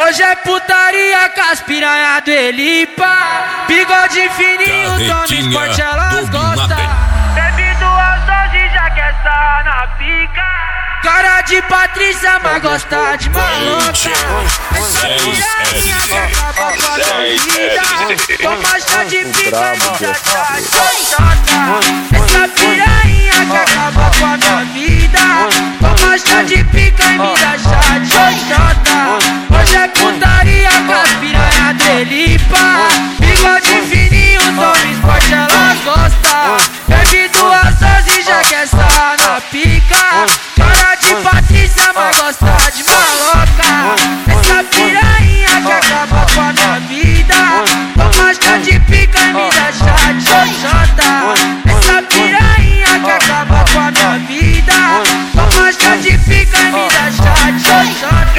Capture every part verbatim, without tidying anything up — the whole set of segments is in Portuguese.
Hoje é putaria com as piranha do Elipa. Bigode fininho, tome esporte, elas gostam. Bebe duas doses, já quer estar na pica. Cara de Patrícia, mas gosta de maloca. Essa piranha que acaba com a sua vida. Toma chá de pica e me dá chá de xoxota. Essa piranha que acaba com a minha vida. Toma chá de pica e me dá chá de xoxota. Hoje é putaria com as piranha do Elipa. Bigode fininho, toma esporte, elas gostam. Bebe duas doses, já quer estar na pica. Cara de Patrícia, mas gosta de maloca. Essa piranha que acaba com a minha vida. Toma chá de pica e me dá chá de xoxota. Essa piranha que acaba com a minha vida. Toma chá de pica e me dá chá de xoxota.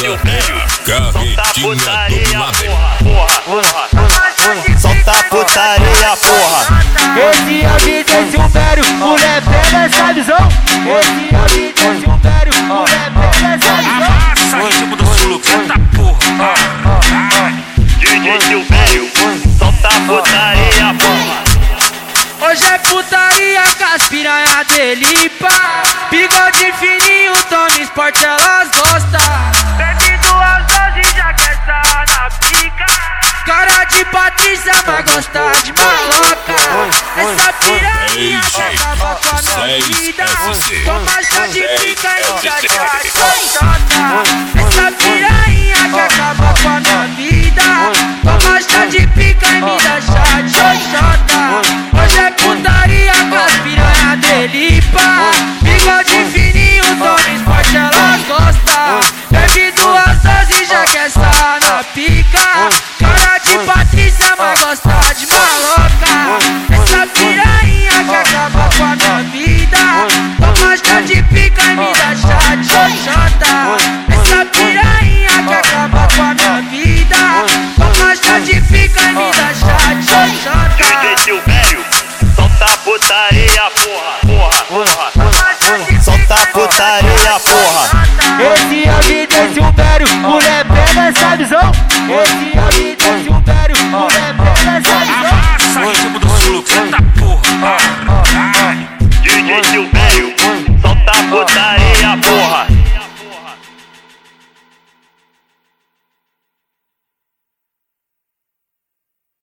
Solta a putaria, porra. Esse é o D J Silvério, mulher pega essa visão. Esse é o D J Silvério, mulher pega essa visão. Arrasa, ritmo do sul, eita porra. D J Silvério, solta a putaria, porra. Hoje é putaria com as piranha do Elipa. Bigode fininho, tome esporte, elas gostam. Bebe duas doses, já quer estar na pica. Cara de Patrícia, mas gosta de maloca. Essa piranha que acaba com a minha vida. Toma chá de pica e me dá chá de xoxota. Essa piranha que acaba com a minha vida. Toma chá de pica e me dá chá de xoxota. Hoje é putaria com as piranha do Elipa. Bigode fininho, toma esporte, elas gostam. Bebe duas doses, já quer estar na pica. Cara de Patrícia, mas gosta de maloca. Essa piranha que acaba com a minha vida. Toma chá de pica e me dá chá de xoxota. Essa piranha que acaba com a minha vida. Toma chá de pica e me dá chá de xoxota. D J Silvério, solta a putaria, porra, porra, porra. Solta a putaria, porra. Esse é o D J Silvério, mulher pega essa visão. Esse é o D J Silvério, mulher pega essa visão. Arrasa, ritmo do sul, eita porra. D J Silvério, solta a putaria.